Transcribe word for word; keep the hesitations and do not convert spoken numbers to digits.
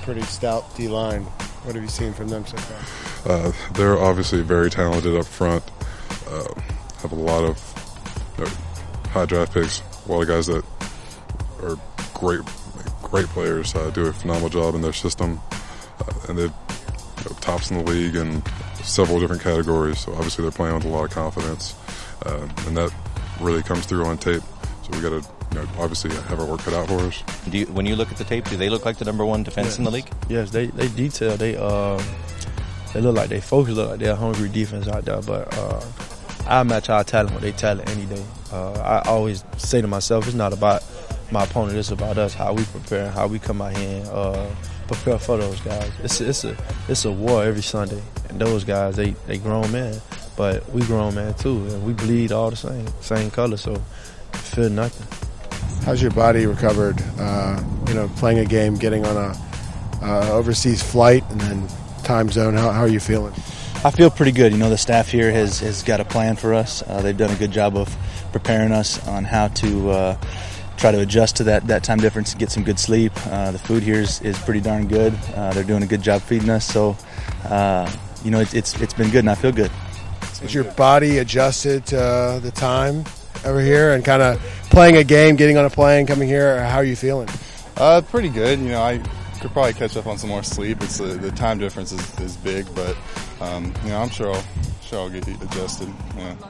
pretty stout D-line. What have you seen from them so far? Uh, they're obviously very talented up front. Uh, have a lot of you know, high draft picks. A lot of guys that are great, great players. Uh, do a phenomenal job in their system, uh, and they're you know, tops in the league in several different categories. So obviously they're playing with a lot of confidence, uh, and that really comes through on tape. So we got to you know, obviously have our work cut out for us. Do you, when you look at the tape, do they look like the number one defense yes. in the league? Yes, they they detail. They uh, they look like they focus. Look like they're a hungry defense out there. But uh, I match our talent with their talent any day. Uh, I always say to myself, it's not about my opponent. It's about us. How we prepare, how we come out here and uh, prepare for those guys. It's it's a it's a war every Sunday. And those guys, they they grown men, but we grown men too, and we bleed all the same same color. So feel nothing. How's your body recovered? Uh, you know, playing a game, getting on a uh, overseas flight, and then time zone. How, how are you feeling? I feel pretty good. You know, the staff here has, has got a plan for us. Uh, they've done a good job of preparing us on how to uh, try to adjust to that, that time difference and get some good sleep. Uh, the food here is, is pretty darn good. Uh, they're doing a good job feeding us. So, uh, you know, it, it's it's been good, and I feel good. Is your body adjusted to uh, the time over here and kind of playing a game, getting on a plane, coming here? How are you feeling? Uh, pretty good. You know, I could probably catch up on some more sleep. It's uh, the time difference is, is big, but um, you know, I'm sure I'll sure I'll get adjusted. Yeah.